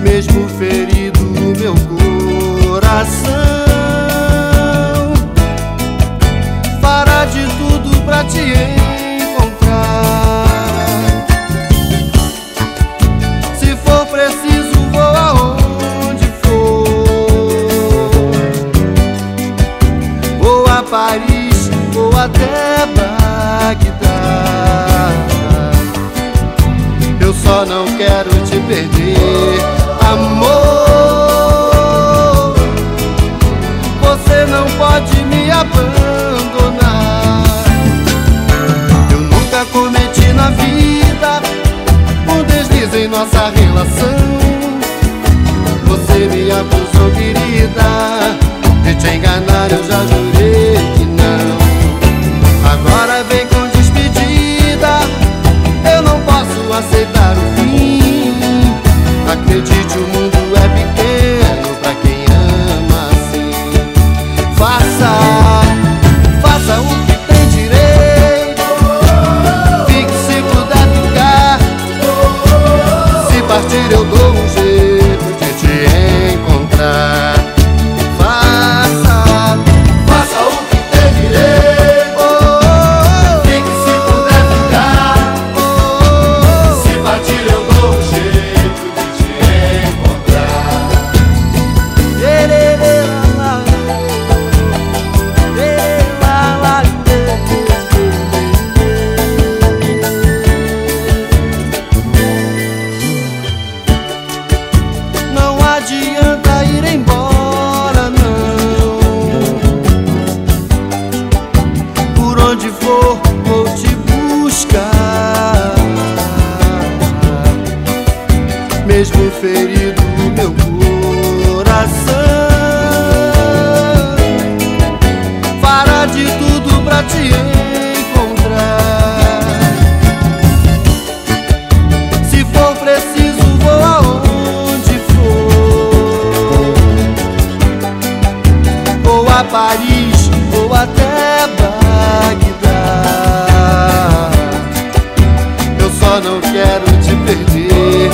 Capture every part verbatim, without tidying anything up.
mesmo ferido o meu coração, fará de tudo pra te encontrar. Se for preciso, vou aonde for. Vou a Paris, vou até Bagdá. Eu só não quero te perder, amor. Você não pode me abandonar. Eu nunca cometi na vida um deslize em nossa relação. Você me acusou, querida, de te enganar, eu já jurei que não. Agora vem com despedida, eu não posso aceitar o fim. Acredite, o mundo é pequeno pra quem ama assim. Faça, faça o que tem direito. Fique se puder ficar. Se partir eu dou um jeito de te encontrar. Faça, faça o que tem direito. Fique se puder ficar. Se partir eu dou um jeito de te encontrar. Não adianta ir embora, não. Por onde for, vou te buscar. Mesmo ferido o meu coração, fará de tudo pra te encontrar. Se for preciso, vou aonde for. Vou a Paris, vou até Bagdá. Eu só não quero te perder,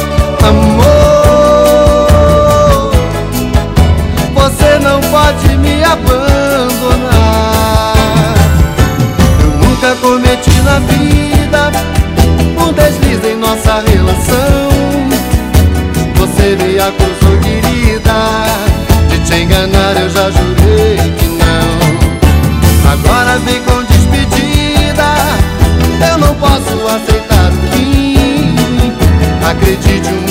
amor. Você não pode me abandonar. Eu nunca cometi na vida um deslize em nossa relação. Você me acusou, querida, de te enganar, eu já jurei que não. Agora vem com despedida, eu não posso aceitar o fim. Acredite,